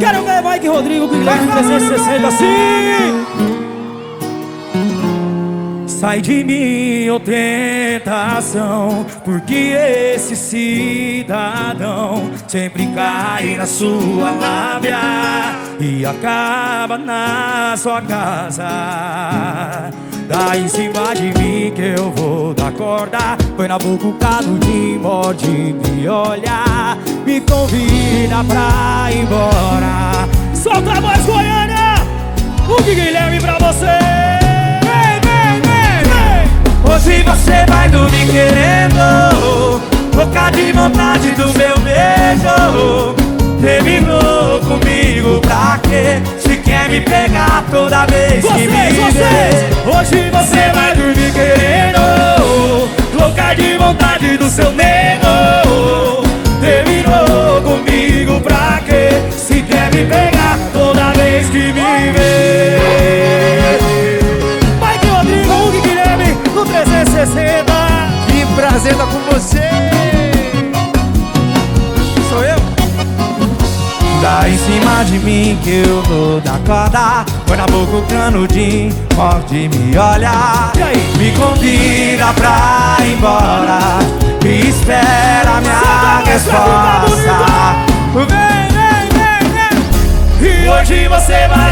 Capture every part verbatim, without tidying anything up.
Quero ver Mike Rodrigo, Guilherme trezentos e sessenta, sim! Sai de mim, ô tentação, porque esse cidadão sempre cai na sua lábia e acaba na sua casa. Dá em cima de mim que eu vou dar corda. Põe na boca o canudinho, morde, me olha, me convida pra ir embora. Solta a voz, Goiânia! O Guilherme pra você! Hoje você vai dormir querendo, louca de vontade do meu beijo. Terminou comigo pra quê? Se quer me pegar toda vez que Vocês, me vocês! vê. Hoje você vai dormir querendo, louca de vontade do seu nego. Terminou comigo pra quê? Se quer me pegar toda vez que me vê. Mike Rodrigo, Hugo Guilherme, no trezentos e sessenta. Que prazer estar com você. Sou eu. Dá em cima de mim que eu vou dar corda. Põe na boca o canudinho, morde, me olha, E aí? me convida pra ir embora e espera minha resposta. Vem, vem, vem, vem. E hoje você vai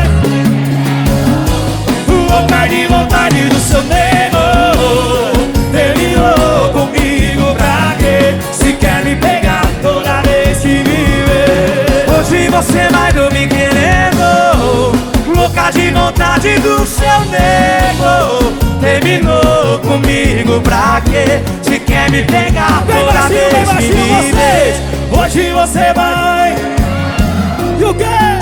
louca de vontade do seu nego. Terminou comigo pra quê? Se quer me pegar toda vez que me vê. Hoje você vai dormir querendo, louca de vontade do seu nego. Terminou comigo pra quê? Se quer me pegar toda vez que me vê. Hoje você vai. E o quê?